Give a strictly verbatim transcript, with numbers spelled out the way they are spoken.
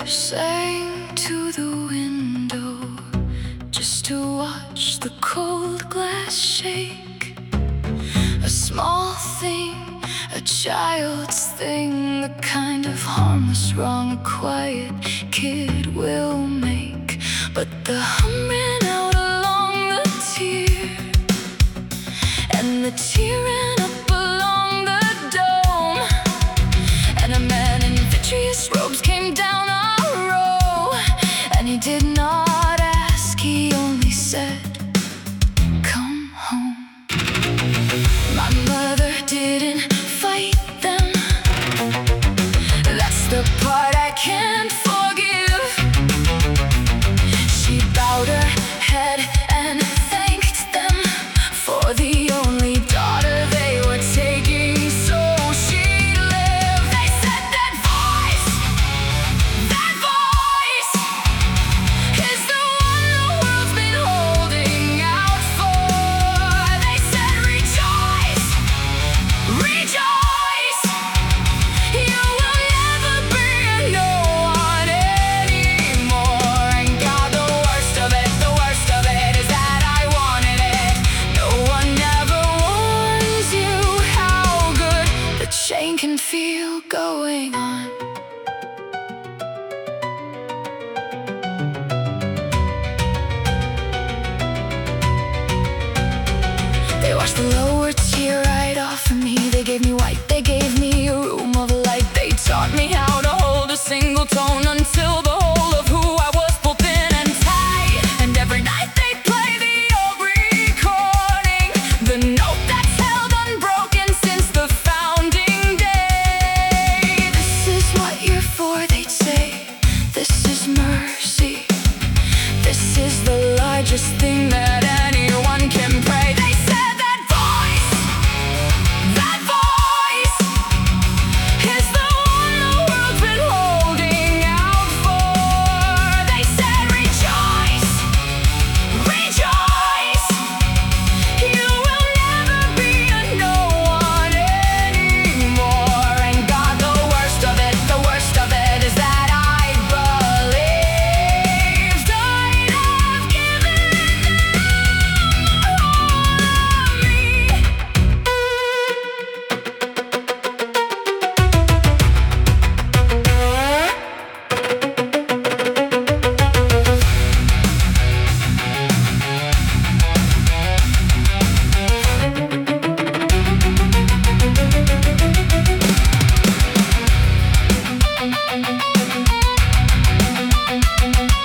sang to the window just to watch the cold glass shake. A small thing, a child's thing, the kind of harmless wrong a quiet kid will make. But the hum ran out along the tier, and the tear ran up along the dome, and a man in vitreous robes came down our row, and he did not ask, he only said, "Come home." My mother didn't fight them, that's the part I can't forgive. She bowed her head and thanked them for the only daughter they were taking, so she lived. They said that voice, that voice is the one the world's been holding out for. They said rejoice, rejoice, you will never be a no one anymore. And God, the worst of it, the worst of it is that I wanted it. No one ever warns you how good the chain can feel going on. They washed the lower tear right off of me. They gave me white, they gave me a room of light. They taught me how to hold a single tone until the whole of who I was pulled thin and tight. And every night they play the old recording, the note that's held unbroken since the founding day. This is what you're for, they'd say. This is mercy. This is the largest thing that anyone can pray. They said that voice, that voice is the one the world's been holding out for. They said rejoice, rejoice, you will never be a no one anymore. And God, the worst of it, the worst of it is that I believed I'd have given me.